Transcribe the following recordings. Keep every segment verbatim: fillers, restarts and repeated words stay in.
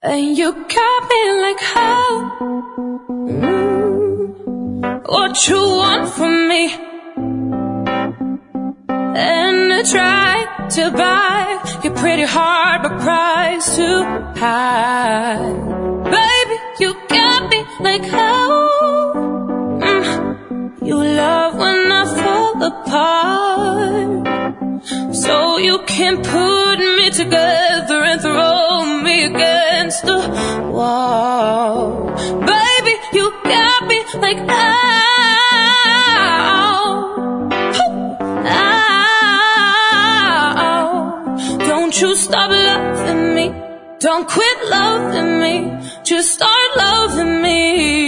And you got me like how? Mm, what you want from me? And I try to buy your pretty heart, but price too high. Baby, you got me like how? Mm, you love when I fall apart, so you can put me together and throw me against the wall. Baby, you got me like ow, ow. Don't you stop loving me, don't quit loving me, just start loving me.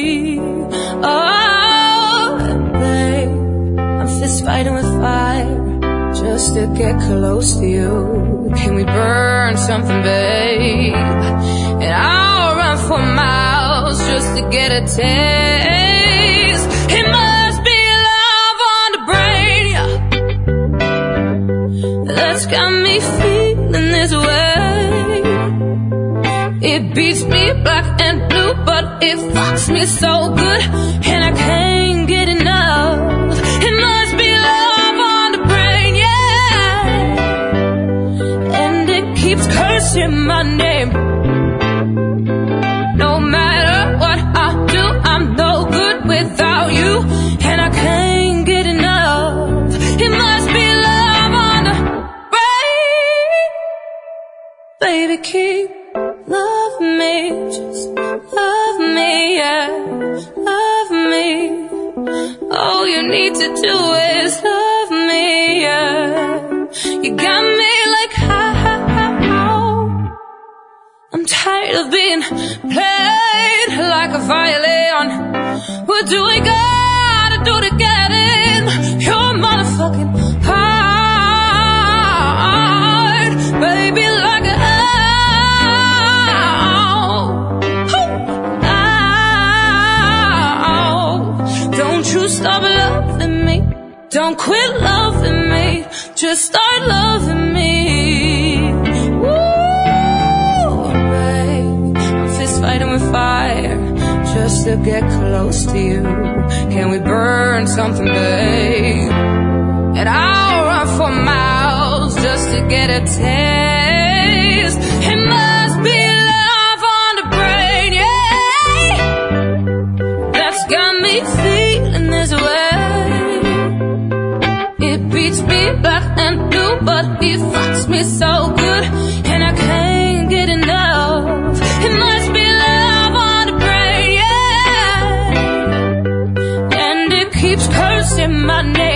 Oh, babe, I'm fist fighting with fire just to get close to you. Can we burn something, babe? And I'll run for miles just to get a taste. It must be love on the brain, yeah, that's got me feeling this way. It beats me black and blue, but it fucks me so good, and I can't get enough. It must be love on the brain, yeah, and it keeps cursing my name. No matter what I do, I'm no good without you, and I can't get enough. It must be love on the brain. Baby, keep love me, just love me, yeah, love me. All you need to do is love me, yeah. You got me like how? I'm tired of being played like a violin. What do we gotta do to get in your motherfucking heart? Baby, like a stop loving me, don't quit loving me, just start loving me. Woo, babe, I'm fist fighting with fire just to get close to you. Can we burn something, babe? And I'll run for miles just to get a taste. It must be love on the brain, yeah, that's got me feeling this way. It beats me black and blue, but it fucks me so good, and I can't get enough. It must be love on the brain, yeah, and it keeps cursing my name.